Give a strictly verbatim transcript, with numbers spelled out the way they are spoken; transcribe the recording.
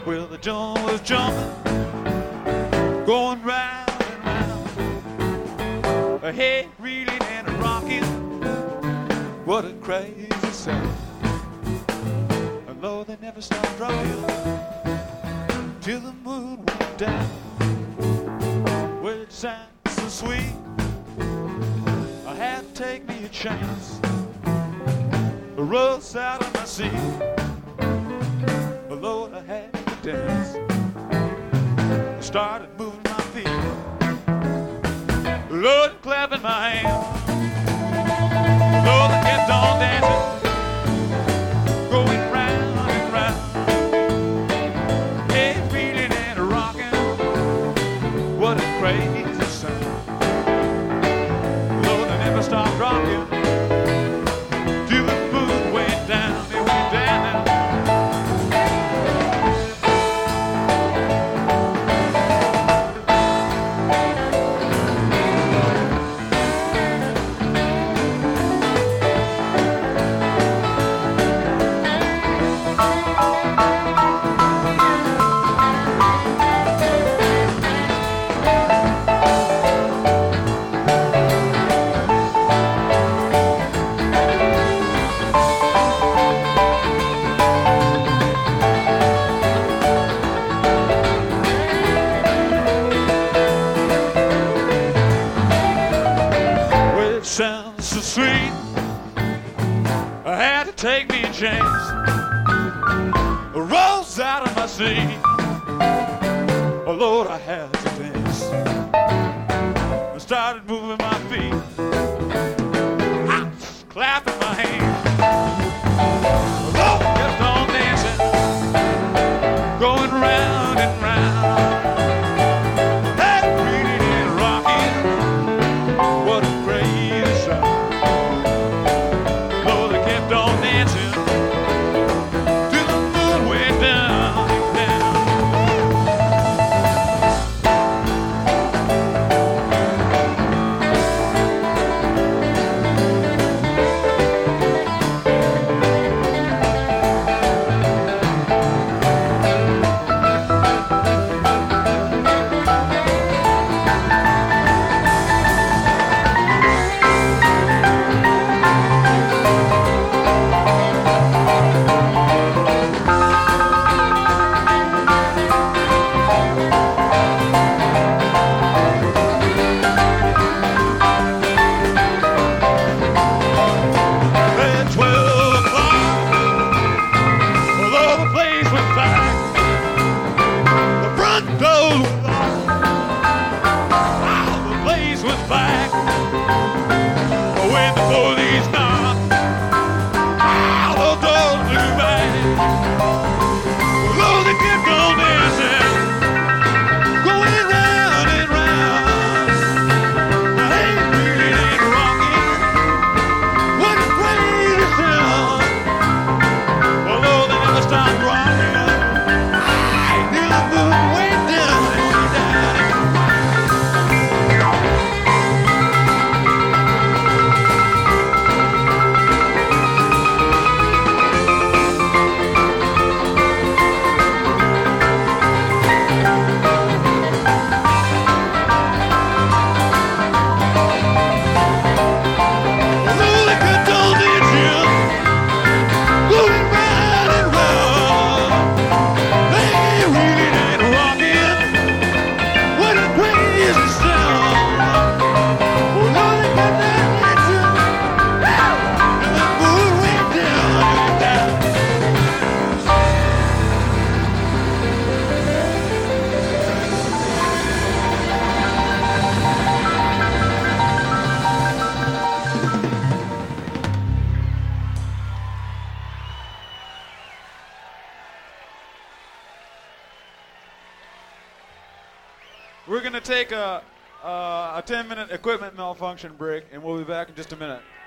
Well, the joint was jumping, going round and round. A head reeling and a rocking. What a crazy sound. Although they never stopped rocking till the moon went down. Well, it sounds so sweet, I had to take me a chance. I rose out of my seat, Lord, I had to dance. I started moving my feet, Lord, clapping my hands. Lord, I kept on dancing, going round and round. Head feeling and rocking. What a crazy sound. Lord, I never stopped rocking till the moon went down. It went down. Sounds so sweet, I had to take me a chance. I rose out of my seat, oh Lord, I had to dance. I started moving my feet, I was clapping my hands. Oh Lord, I kept on dancing, going round and round. Hey, reading and rocking, what a crazy. Lord, I kept on dancing till the moon went down, down. We're going to take a, uh, a ten minute equipment malfunction break, and we'll be back in just a minute.